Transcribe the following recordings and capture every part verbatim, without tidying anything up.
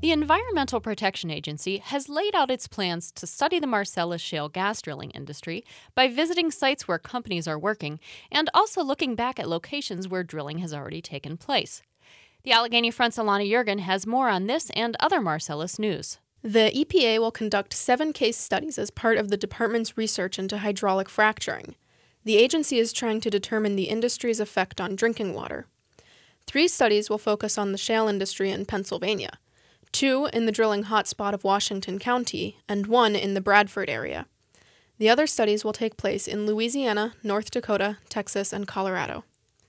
The Environmental Protection Agency has laid out its plans to study the Marcellus shale gas drilling industry by visiting sites where companies are working and also looking back at locations where drilling has already taken place. The Allegheny Front's Alana Jurgen has more on this and other Marcellus news. The E P A will conduct seven case studies as part of the department's research into hydraulic fracturing. The agency is trying to determine the industry's effect on drinking water. Three studies will focus on the shale industry in Pennsylvania, two in the drilling hotspot of Washington County, and one in the Bradford area. The other studies will take place in Louisiana, North Dakota, Texas, and Colorado.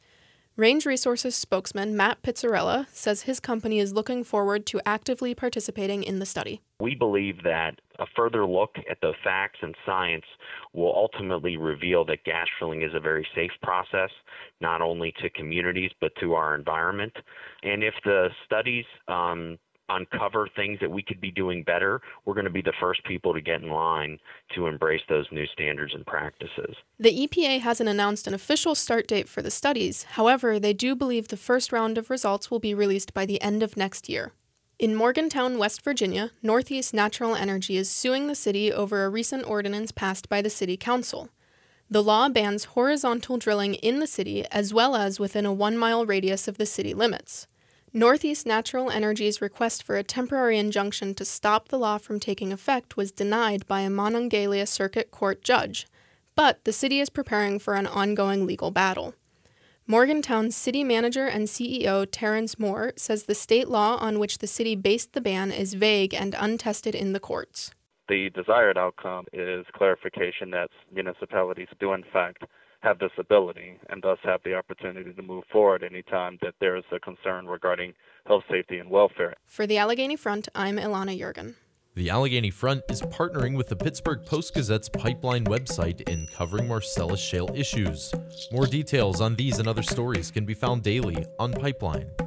Range Resources spokesman Matt Pizzarella says his company is looking forward to actively participating in the study. We believe that a further look at the facts and science will ultimately reveal that gas drilling is a very safe process, not only to communities but to our environment. And if the studies um, uncover things that we could be doing better, we're going to be the first people to get in line to embrace those new standards and practices. The E P A hasn't announced an official start date for the studies. However, they do believe the first round of results will be released by the end of next year. In Morgantown, West Virginia, Northeast Natural Energy is suing the city over a recent ordinance passed by the city council. The law bans horizontal drilling in the city as well as within a one-mile radius of the city limits. Northeast Natural Energy's request for a temporary injunction to stop the law from taking effect was denied by a Monongalia Circuit Court judge, but the city is preparing for an ongoing legal battle. Morgantown's city manager and C E O Terrence Moore says the state law on which the city based the ban is vague and untested in the courts. The desired outcome is clarification that municipalities do in fact have this ability and thus have the opportunity to move forward anytime that there is a concern regarding health, safety, and welfare. For the Allegheny Front, I'm Ilana Jurgen. The Allegheny Front is partnering with the Pittsburgh Post-Gazette's Pipeline website in covering Marcellus shale issues. More details on these and other stories can be found daily on Pipeline.